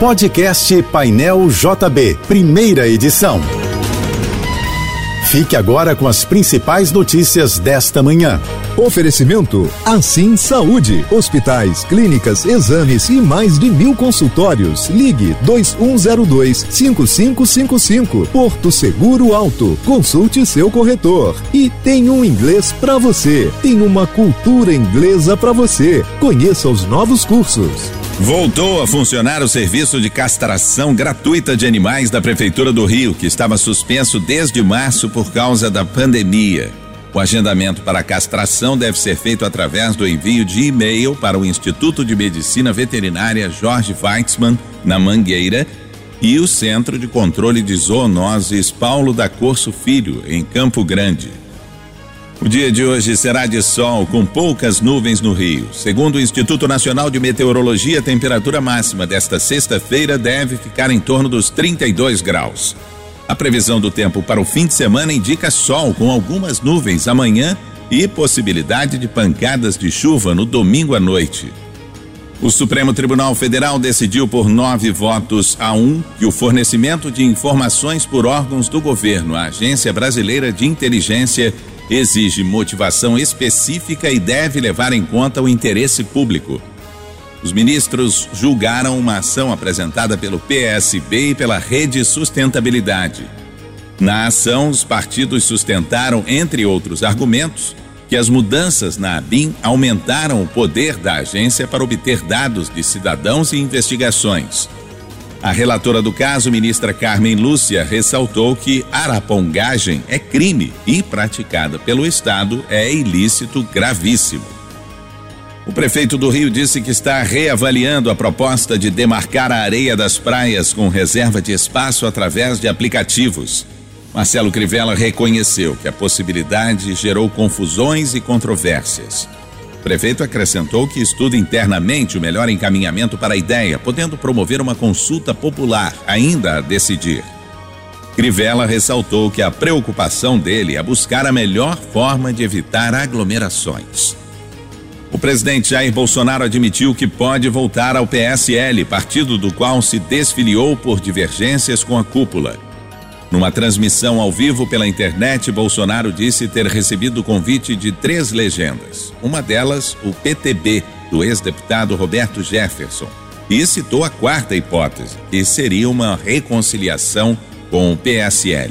Podcast Painel JB, primeira edição. Fique agora com as principais notícias desta manhã. Oferecimento Assim Saúde, hospitais, clínicas, exames e mais de 1000 consultórios. Ligue 2102-5555. Porto Seguro Alto, consulte seu corretor. E tem um inglês para você, tem uma cultura inglesa para você. Conheça os novos cursos. Voltou a funcionar o serviço de castração gratuita de animais da Prefeitura do Rio, que estava suspenso desde março por causa da pandemia. O agendamento para a castração deve ser feito através do envio de e-mail para o Instituto de Medicina Veterinária Jorge Weitzmann, na Mangueira, e o Centro de Controle de Zoonoses Paulo da Corso Filho, em Campo Grande. O dia de hoje será de sol, com poucas nuvens no Rio. Segundo o Instituto Nacional de Meteorologia, a temperatura máxima desta sexta-feira deve ficar em torno dos 32 graus. A previsão do tempo para o fim de semana indica sol, com algumas nuvens amanhã e possibilidade de pancadas de chuva no domingo à noite. O Supremo Tribunal Federal decidiu por 9-1 que o fornecimento de informações por órgãos do governo à Agência Brasileira de Inteligência exige motivação específica e deve levar em conta o interesse público. Os ministros julgaram uma ação apresentada pelo PSB e pela Rede Sustentabilidade. Na ação, os partidos sustentaram, entre outros argumentos, que as mudanças na ABIN aumentaram o poder da agência para obter dados de cidadãos e investigações. A relatora do caso, ministra Carmen Lúcia, ressaltou que arapongagem é crime e, praticada pelo Estado, é ilícito gravíssimo. O prefeito do Rio disse que está reavaliando a proposta de demarcar a areia das praias com reserva de espaço através de aplicativos. Marcelo Crivella reconheceu que a possibilidade gerou confusões e controvérsias. O prefeito acrescentou que estuda internamente o melhor encaminhamento para a ideia, podendo promover uma consulta popular, ainda a decidir. Crivella ressaltou que a preocupação dele é buscar a melhor forma de evitar aglomerações. O presidente Jair Bolsonaro admitiu que pode voltar ao PSL, partido do qual se desfiliou por divergências com a cúpula. Numa transmissão ao vivo pela internet, Bolsonaro disse ter recebido o convite de 3 legendas. Uma delas, o PTB, do ex-deputado Roberto Jefferson, e citou a 4ª hipótese, que seria uma reconciliação com o PSL.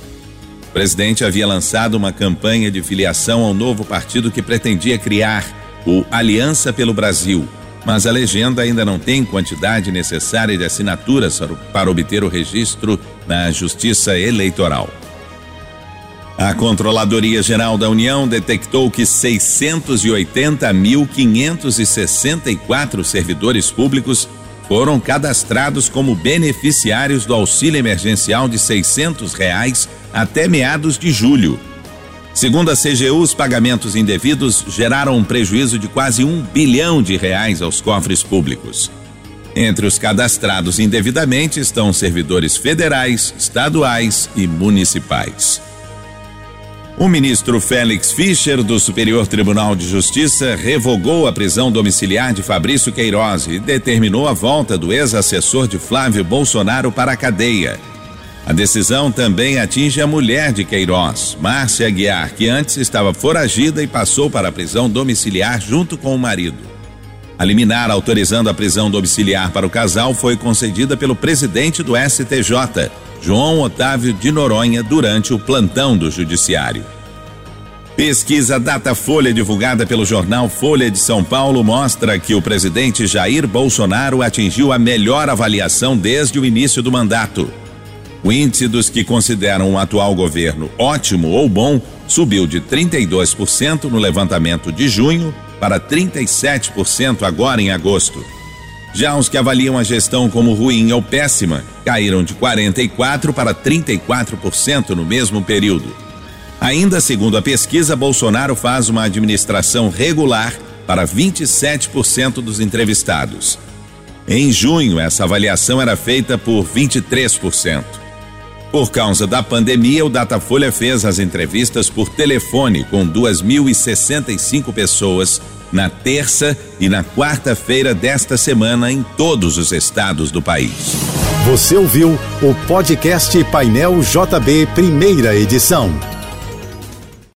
O presidente havia lançado uma campanha de filiação ao novo partido que pretendia criar o Aliança pelo Brasil, mas a legenda ainda não tem quantidade necessária de assinaturas para obter o registro na Justiça Eleitoral. A Controladoria Geral da União detectou que 680.564 servidores públicos foram cadastrados como beneficiários do auxílio emergencial de R$600 até meados de julho. Segundo a CGU, os pagamentos indevidos geraram um prejuízo de quase R$1 bilhão aos cofres públicos. Entre os cadastrados indevidamente estão servidores federais, estaduais e municipais. O ministro Félix Fischer, do Superior Tribunal de Justiça, revogou a prisão domiciliar de Fabrício Queiroz e determinou a volta do ex-assessor de Flávio Bolsonaro para a cadeia. A decisão também atinge a mulher de Queiroz, Márcia Aguiar, que antes estava foragida e passou para a prisão domiciliar junto com o marido. A liminar autorizando a prisão domiciliar para o casal foi concedida pelo presidente do STJ, João Otávio de Noronha, durante o plantão do Judiciário. Pesquisa Datafolha divulgada pelo jornal Folha de São Paulo mostra que o presidente Jair Bolsonaro atingiu a melhor avaliação desde o início do mandato. O índice dos que consideram o atual governo ótimo ou bom subiu de 32% no levantamento de junho para 37% agora em agosto. Já os que avaliam a gestão como ruim ou péssima caíram de 44% para 34% no mesmo período. Ainda segundo a pesquisa, Bolsonaro faz uma administração regular para 27% dos entrevistados. Em junho, essa avaliação era feita por 23%. Por causa da pandemia, o Datafolha fez as entrevistas por telefone com 2.065 pessoas na terça e na quarta-feira desta semana em todos os estados do país. Você ouviu o podcast Painel JB, primeira edição.